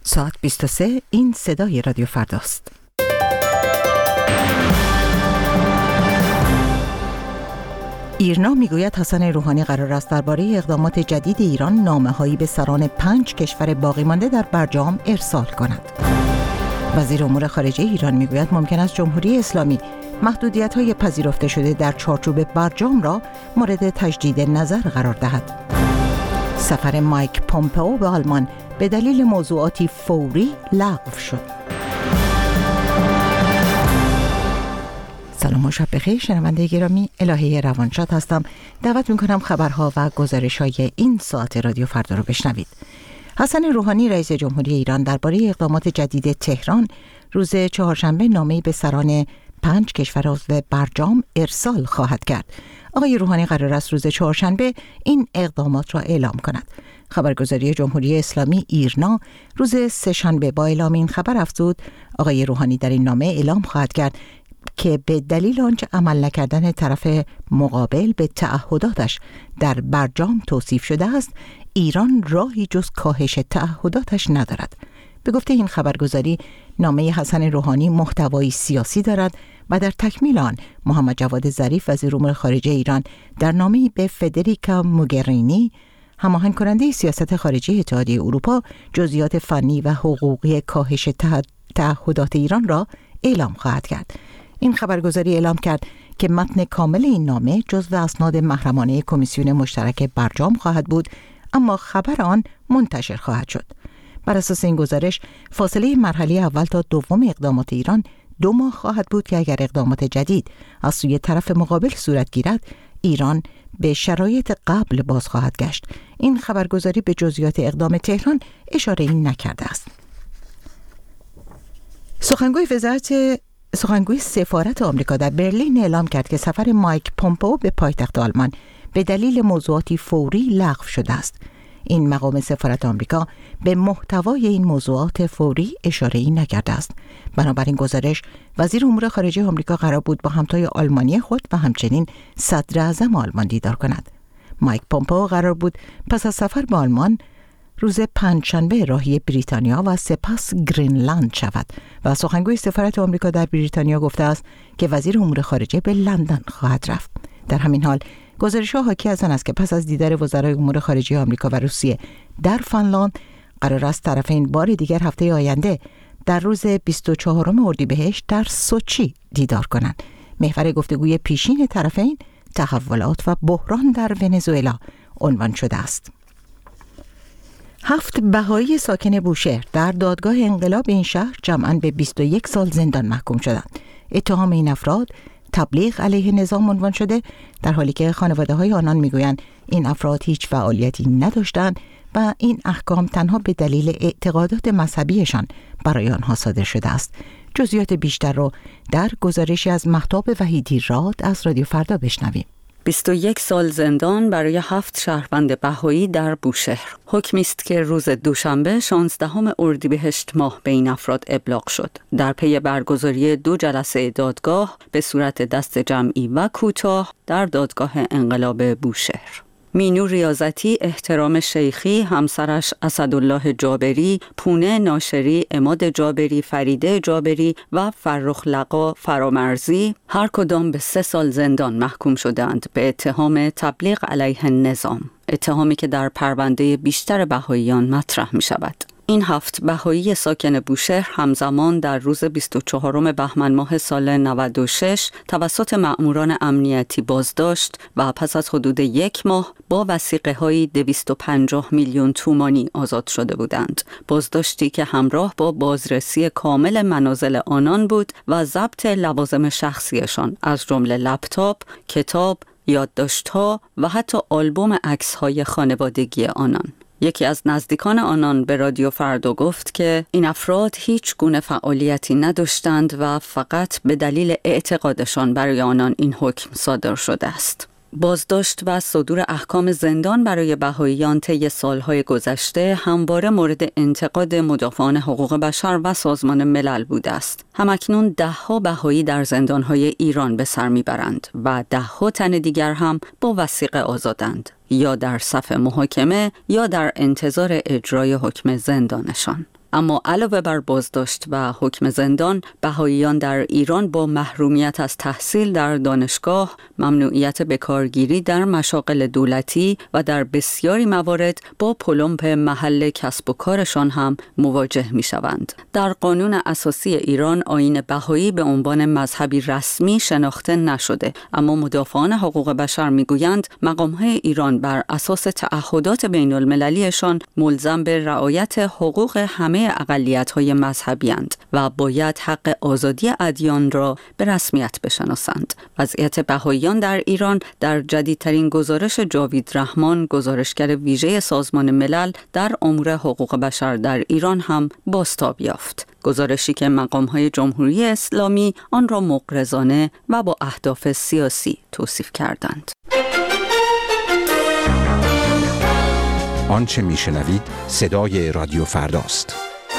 ساعت 23. این صدای رادیو فرداست. ایرنا میگوید حسن روحانی قرار است درباره اقدامات جدید ایران نامه‌هایی به سران 5 کشور باقی مانده در برجام ارسال کند. وزیر امور خارجه ایران میگوید ممکن است جمهوری اسلامی محدودیت‌های پذیرفته شده در چارچوب برجام را مورد تجدید نظر قرار دهد. سفر مایک پومپئو به آلمان به دلیل موضوعاتی فوری لغو شد. سلام و شب بخیر شنونده گرامی، الهه روانشاد هستم. دعوت می‌کنم خبرها و گزارش‌های این ساعت رادیو فردا رو بشنوید. حسن روحانی رئیس جمهوری ایران درباره اقدامات جدید تهران روز چهارشنبه نامه‌ای به سران 5 کشور عضو برجام ارسال خواهد کرد. آقای روحانی قرار است روز چهارشنبه این اقدامات را اعلام کند. خبرگزاری جمهوری اسلامی ایرنا روز سه‌شنبه با اعلام این خبر افزود آقای روحانی در این نامه اعلام خواهد کرد که به دلیل آنچه عمل نکردن طرف مقابل به تعهداتش در برجام توصیف شده است، ایران راهی جز کاهش تعهداتش ندارد. به گفته این خبرگزاری، نامه حسن روحانی محتوایی سیاسی دارد و در تکمیل آن محمد جواد ظریف وزیر امور خارجه ایران در نامه‌ای به فدریکا موگرینی هماهنگ کننده سیاست خارجی اتحادیه اروپا جزئیات فنی و حقوقی کاهش تعهدات ایران را اعلام خواهد کرد. این خبرگزاری اعلام کرد که متن کامل این نامه جزو اسناد محرمانه کمیسیون مشترک برجام خواهد بود، اما خبر آن منتشر خواهد شد. بر اساس این گزارش فاصله مرحله اول تا دوم اقدامات ایران 2 ماه خواهد بود که اگر اقدامات جدید از سوی طرف مقابل صورت گیرد، ایران به شرایط قبل باز خواهد گشت. این خبرگزاری به جزئیات اقدام تهران اشاره نکرده است. سخنگوی سفارت آمریکا در برلین اعلام کرد که سفر مایک پومپئو به پایتخت آلمان به دلیل موضوعاتی فوری لغو شده است. این مقام سفارت آمریکا به محتوای این موضوعات فوری اشاره‌ای نکرده است. بنابراین گزارش وزیر امور خارجه آمریکا قرار بود با همتای آلمانی خود و همچنین صدر اعظم آلمان دیدار کند. مایک پومپئو قرار بود پس از سفر به آلمان روز پنجشنبه راهی بریتانیا و سپس گرینلند شود و سخنگوی سفارت آمریکا در بریتانیا گفته است که وزیر امور خارجه به لندن خواهد رفت. در همین حال گزارش‌ها حاکی از آن است که پس از دیدار وزرای امور خارجه آمریکا و روسیه در فنلاند قرار است طرفین بار دیگر هفته آینده در روز 24 اردیبهشت در سوچی دیدار کنند. محور گفتگوی پیشین طرفین تحولات و بحران در ونزوئلا عنوان شده است. 7 بهایی ساکن بوشهر در دادگاه انقلاب این شهر جمعاً به 21 سال زندان محکوم شدند. اتهام این افراد تبلیغ علیه نظام عنوان شده، در حالی که خانواده‌های آنان میگویند این افراد هیچ فعالیتی نداشتند و این احکام تنها به دلیل اعتقادات مذهبیشان برای آنها صادر شده است. جزئیات بیشتر را در گزارشی از مهتاب وحیدی راد از رادیو فردا بشنویم. 21 سال زندان برای 7 شهروند بهایی در بوشهر. حکمی است که روز دوشنبه 16 اردیبهشت ماه به این افراد ابلاغ شد. در پی برگزاری 2 جلسه دادگاه به صورت دست جمعی و کوتاه در دادگاه انقلاب بوشهر. مینو ریاضتی، احترام شیخی، همسرش اسدالله جابری، پونه ناشری، عماد جابری، فریده جابری و فرخ لقا فرامرزی هر کدام به 3 سال زندان محکوم شدند به اتهام تبلیغ علیه نظام، اتهامی که در پرونده بیشتر بهاییان مطرح می شود. این 7 بهایی ساکن بوشهر همزمان در روز 24 بهمن ماه سال 96 توسط مأموران امنیتی بازداشت و پس از حدود 1 ماه با وثیقه‌های 250 میلیون تومانی آزاد شده بودند. بازداشتی که همراه با بازرسی کامل منازل آنان بود و ضبط لوازم شخصیشان از جمله لپتاپ، کتاب، یادداشت‌ها و حتی آلبوم عکس‌های خانوادگی آنان. یکی از نزدیکان آنان به رادیو فردا گفت که این افراد هیچ گونه فعالیتی نداشتند و فقط به دلیل اعتقادشان برای آنان این حکم صادر شده است. بازداشت و صدور احکام زندان برای بهائیان طی سالهای گذشته همواره مورد انتقاد مدافعان حقوق بشر و سازمان ملل بوده است. همکنون 10 بهایی در زندانهای ایران به سر میبرند و 10 تن دیگر هم با وثیقه آزادند، یا در صف محاکمه یا در انتظار اجرای حکم زندانشان. اما علاوه بر بازداشت و حکم زندان، بهائیان در ایران با محرومیت از تحصیل در دانشگاه، ممنوعیت بکارگیری در مشاغل دولتی و در بسیاری موارد با پلمپ محل کسب و کارشان هم مواجه می‌شوند. در قانون اساسی ایران آیین بهایی به عنوان مذهبی رسمی شناخته نشده، اما مدافعان حقوق بشر میگویند مقام‌های ایران بر اساس تعهدات بین المللیشان ملزم به رعایت حقوق همه اقلیت‌های مذهبی‌اند و باید حق آزادی ادیان را به رسمیت بشناسند. وضعیت بهائیان در ایران در جدیدترین گزارش جاوید رحمان، گزارشگر ویژه سازمان ملل در امور حقوق بشر در ایران هم بازتاب یافت. گزارشی که مقام‌های جمهوری اسلامی آن را مغرضانه و با اهداف سیاسی توصیف کردند. آنچه میشنوید صدای رادیو فرداست.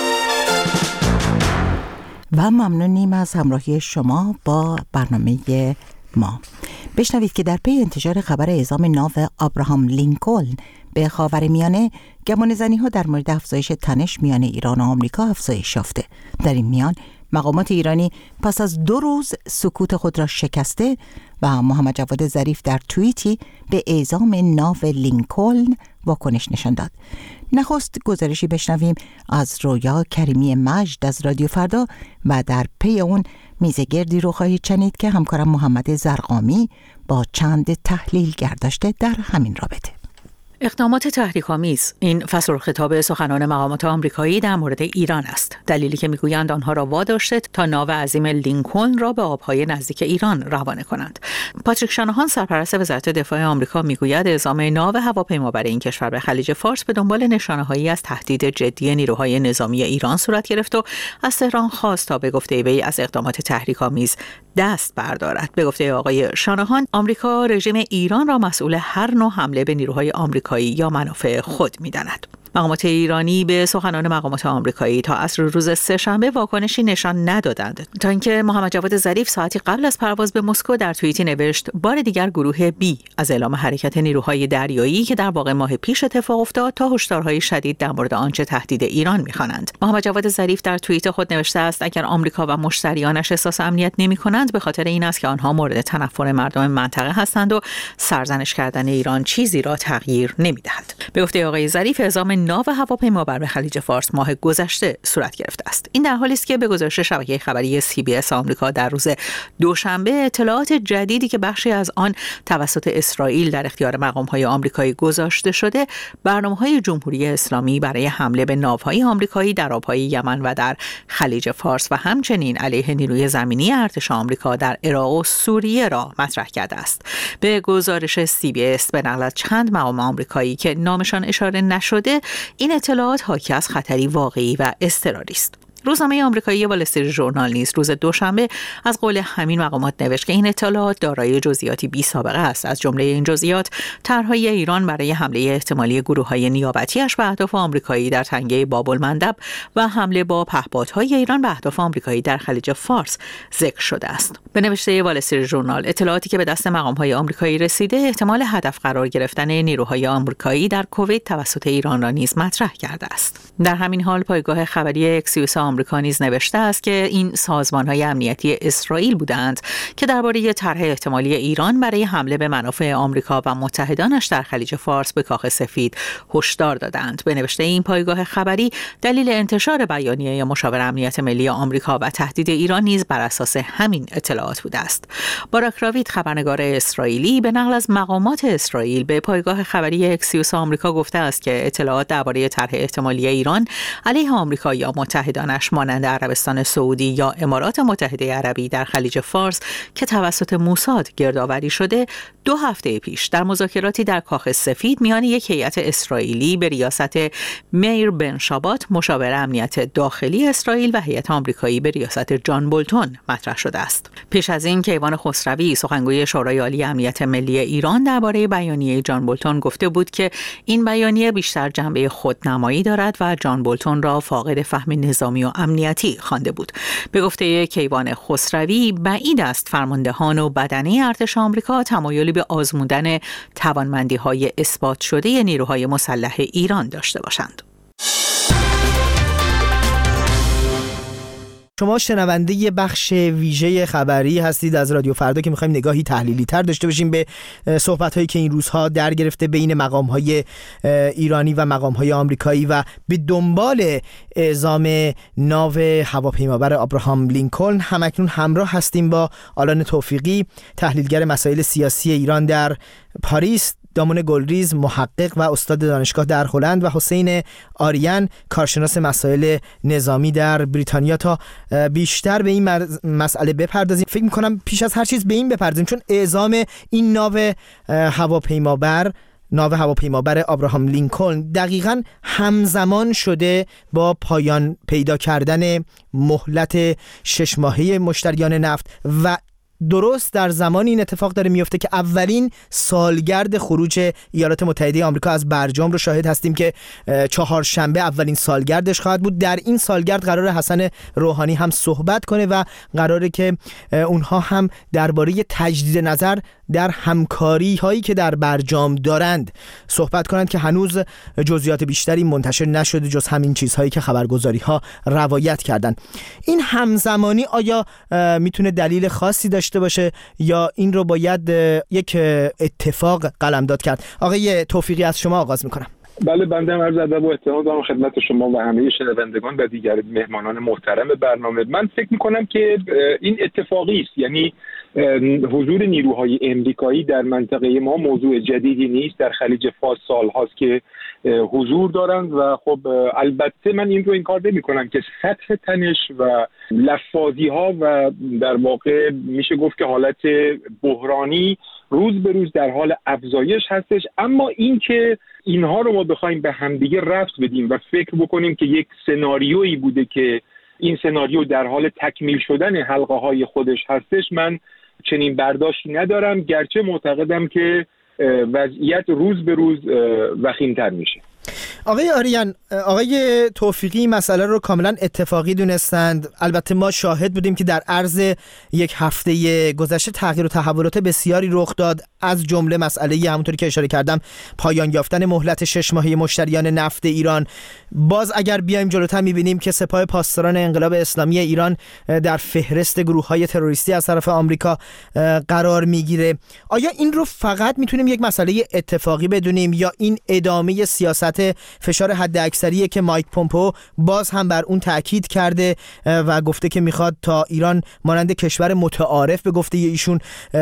و ممنونیم از همراهی شما با برنامه ما. بشنوید که در پی انتشار خبر اعزام ناو ابراهام لینکلن به خاورمیانه، گمانه‌زنی‌ها در مورد افزایش تنش میان ایران و آمریکا افزایش یافته. در این میان مقامات ایرانی پس از 2 روز سکوت خود را شکسته و محمد جواد ظریف در توییتی به اعزام ناو لینکلن واکنش نشان داد. نخست گزارشی بشنویم از رویا کریمی مجد از رادیو فردا و در پی اون میزگردی رو خواهید شنید که همکارم محمد زرقامی با چند تحلیلگر داشته در همین رابطه. اقدامات تحریک‌آمیز، این فصل خطاب سخنان مقامات آمریکایی در مورد ایران است. دلیلی که میگویند آنها را واداشته تا ناو عظیم لینکلن را به آبهای نزدیک ایران روانه کنند. پاتریک شاناهان، سرپرست وزارت دفاع آمریکا، میگوید اعزام ناو هواپیما برای این کشور به خلیج فارس به دنبال نشانه‌هایی از تهدید جدی نیروهای نظامی ایران صورت گرفت و از تهران خواست تا به گفته وی از اقدامات تحریک‌آمیز دست بردارد. به گفته آقای شاناهان، آمریکا رژیم ایران را مسئول هر نوع حمله به نیروهای آمریکایی یا منافع خود می‌داند. مقامات ایرانی به سخنان مقامات آمریکایی تا عصر روز سه‌شنبه واکنشی نشان ندادند، تا اینکه محمد جواد ظریف ساعتی قبل از پرواز به مسکو در توییتی نوشت بار دیگر گروه بی از اعلام حرکت نیروهای دریایی که در واقع ماه پیش اتفاق افتاد تا هشدارهای شدید در مورد آنچه تهدید ایران می‌خوانند. محمد جواد ظریف در توییت خود نوشته است اگر آمریکا و مشتریانش احساس امنیت نمی‌کنند به خاطر این است که آنها مورد تنفر مردم منطقه هستند و سرزنش کردن ایران چیزی را تغییر نمی‌دهد. به گفته آقای ظریف اعزام ناو هواپیما بر خلیج فارس ماه گذشته صورت گرفته است. این در حالی است که به گزارش شبکه خبری CBS آمریکا در روز دوشنبه اطلاعات جدیدی که بخشی از آن توسط اسرائیل در اختیار مقام‌های آمریکایی گذاشته شده، برنامه‌های جمهوری اسلامی برای حمله به ناوهای آمریکایی در آب‌های یمن و در خلیج فارس و همچنین علیه نیروی زمینی ارتش آمریکا در عراق و سوریه را مطرح کرده است. به گزارش CBS به نقل از چند مقام آمریکایی که نامشان اشاره نشده، این اطلاعات حاکی از خطری واقعی و اضطراری است. روزنامه آمریکایی وال استریت ژورنال نیز روز دوشنبه از قول همین مقامات نوشت که این اطلاعات دارای جزئیاتی بی سابقه است. از جمله این جزئیات طرحهای ایران برای حمله احتمالی گروه‌های نیابتی‌اش به اهداف آمریکایی در تنگه باب‌المندب و حمله با پهپادهای ایران به اهداف آمریکایی در خلیج فارس ذکر شده است. به نوشته وال استریت ژورنال، اطلاعاتی که به دست مقام‌های آمریکایی رسیده احتمال هدف قرار گرفتن نیروهای آمریکایی در کویت توسط ایران را نیز مطرح کرده است. در همین حال پایگاه خبری اکسیوس آمریکا نیز نوشته است که این سازمان‌های امنیتی اسرائیل بودند که درباره طرح احتمالی ایران برای حمله به منافع آمریکا و متحدانش در خلیج فارس به کاخ سفید هشدار دادند. به نوشته این پایگاه خبری، دلیل انتشار بیانیه مشاور امنیت ملی آمریکا و تهدید ایران نیز بر اساس همین اطلاعات بوده است. باراک راوید، خبرنگار اسرائیلی، به نقل از مقامات اسرائیل به پایگاه خبری اکسیوس آمریکا گفته است که اطلاعات درباره طرح احتمالی ایران علیه آمریکا یا متحدانش مانند عربستان سعودی یا امارات متحده عربی در خلیج فارس که توسط موساد گردآوری شده 2 هفته پیش در مذاکراتی در کاخ سفید میان یک هیئت اسرائیلی به ریاست میر بن شابات مشاور امنیت داخلی اسرائیل و هیئت آمریکایی به ریاست جان بولتون مطرح شده است. پیش از این کیوان خسروی، سخنگوی شورای عالی امنیت ملی ایران، درباره بیانیه جان بولتون گفته بود که این بیانیه بیشتر جنبه خودنمایی دارد و جان بولتون را فاقد فهم نظامی و امنیتی خوانده بود. به گفته کیوان خسروی، بعید است فرماندهان و بدنه ارتش آمریکا تمایلی به آزمودن توانمندی‌های اثبات شده نیروهای مسلح ایران داشته باشند. شما شنونده یه بخش ویژه خبری هستید از رادیو فردا که می‌خوایم نگاهی تحلیلی تر داشته باشیم به صحبت‌هایی که این روزها در گرفته بین مقام‌های ایرانی و مقام‌های آمریکایی و به دنبال اعزام ناو هواپیمابر ابراهام لینکلن. همکنون همراه هستیم با آلان توفیقی، تحلیلگر مسائل سیاسی ایران در پاریس، دامون گلریز، محقق و استاد دانشگاه در هلند، و حسین آریان، کارشناس مسائل نظامی در بریتانیا. تا بیشتر به این مسئله بپردازیم، فکر می‌کنم پیش از هر چیز به این بپردازیم، چون اعزام این ناو هواپیمابر ابراهام لینکلن دقیقاً همزمان شده با پایان پیدا کردن مهلت 6 ماهه مشتریان نفت و درست در زمان این اتفاق داره میفته که اولین سالگرد خروج ایالات متحده آمریکا از برجام رو شاهد هستیم که چهارشنبه اولین سالگردش خواهد بود. در این سالگرد قرار حسن روحانی هم صحبت کنه و قراره که اونها هم درباره تجدید نظر در همکاری هایی که در برجام دارند صحبت کنند که هنوز جزئیات بیشتری منتشر نشده جز همین چیزهایی که خبرگزاری ها روایت کردند. این همزمانی آیا میتونه دلیل خاصی داشته باشه یا این رو باید یک اتفاق قلمداد کرد؟ آقای توفیقی، از شما آغاز میکنم. بله، بنده هم عرض ادب و احترام دارم خدمت شما و همه شنوندگان و دیگر مهمانان محترم برنامه. من فکر میکنم که این اتفاقی است، یعنی حضور نیروهای امریکایی در منطقه ما موضوع جدیدی نیست. در خلیج فارس سالهاست که حضور دارند و خب البته من این رو انکار نمی‌کنم که سطح تنش و لفاظی ها و در واقع میشه گفت که حالت بحرانی روز به روز در حال افزایش هستش، اما این که اینها رو ما بخوایم به همدیگه ربط بدیم و فکر بکنیم که یک سناریویی بوده که این سناریو در حال تکمیل شدن حلقه های خودش هستش، من چنین برداشتی ندارم، گرچه معتقدم که وضعیت روز به روز وخیم‌تر میشه. آقای آریان، آقای توفیقی مسئله رو کاملا اتفاقی دونستند. البته ما شاهد بودیم که در عرض یک هفته گذشته تغییر و تحولات بسیاری رخ داد، از جمله مسئله همونطوری که اشاره کردم پایان یافتن مهلت 6 ماهه مشتریان نفت ایران. باز اگر بیایم جلوتر می‌بینیم که سپاه پاسداران انقلاب اسلامی ایران در فهرست گروه‌های تروریستی از طرف آمریکا قرار میگیره. آیا این رو فقط میتونیم یک مسئله اتفاقی بدونیم یا این ادامه سیاست فشار حداکثریه که مایک پومپئو باز هم بر اون تاکید کرده و گفته که میخواد تا ایران مانند کشور متعارف به گفته ایشون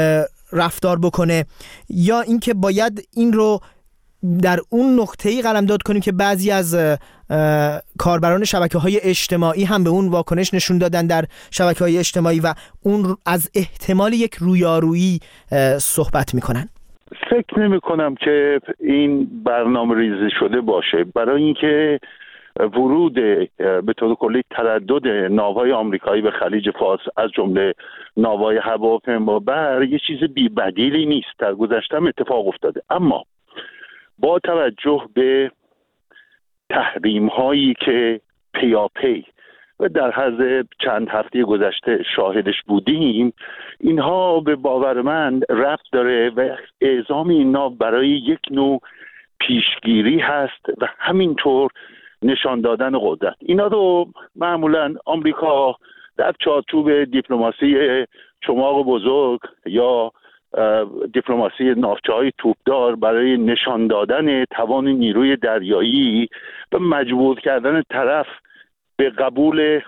رفتار بکنه، یا اینکه باید این رو در اون نقطه‌ای قلمداد کنیم که بعضی از کاربران شبکه‌های اجتماعی هم به اون واکنش نشون دادن در شبکه‌های اجتماعی و اون از احتمال یک رویارویی صحبت میکنن؟ فکر نمی کنم که این برنامه ریزی شده باشه، برای اینکه ورود به طور کلی تردد ناوهای آمریکایی به خلیج فارس از جمله ناوهای هواپیمابر یه چیز بی بدیلی نیست. در گذشته هم اتفاق افتاده، اما با توجه به تحریم هایی که پیاپی و در حد چند هفته گذشته شاهدش بودیم، اینها به باور من ربط داره و اعزام این ناو برای یک نوع پیشگیری هست و همینطور نشان دادن قدرت. اینا رو معمولا آمریکا در چارچوب دیپلماسی چماق بزرگ یا دیپلماسی ناوچه‌های توپدار برای نشان دادن توان نیروی دریایی و مجبور کردن طرف به قبول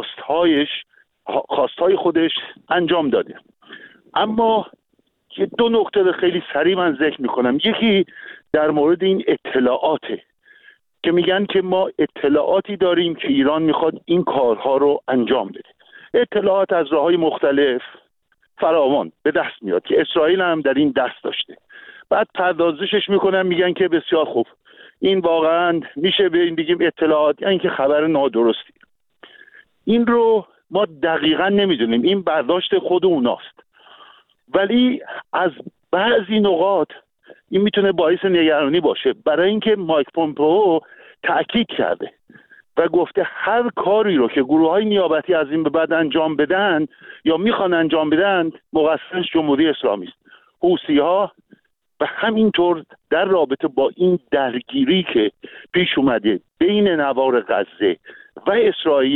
خواستهای خودش انجام داده. اما یه دو نکته رو خیلی سریع من ذکر میکنم. یکی در مورد این اطلاعاته که میگن که ما اطلاعاتی داریم که ایران میخواد این کارها رو انجام بده. اطلاعات از راههای مختلف فراوان به دست میاد که اسرائیل هم در این دست داشته. بعد پردازشش میکنن، میگن که بسیار خوب، این واقعا میشه به این بگیم اطلاعات، یعنی که خبر نادرستی. این رو ما دقیقا نمیدونیم، این برداشت خود اوناست، ولی از بعضی نقاط این میتونه باعث نگرانی باشه، برای اینکه مایک پومپئو تأکید کرده و گفته هر کاری رو که گروه‌های نیابتی از این به بعد انجام بدن یا میخوان انجام بدن مقصرش جمهوری اسلامی است، حوثی‌ها. و همینطور در رابطه با این درگیری که پیش اومده بین نوار غزه و اسرائیل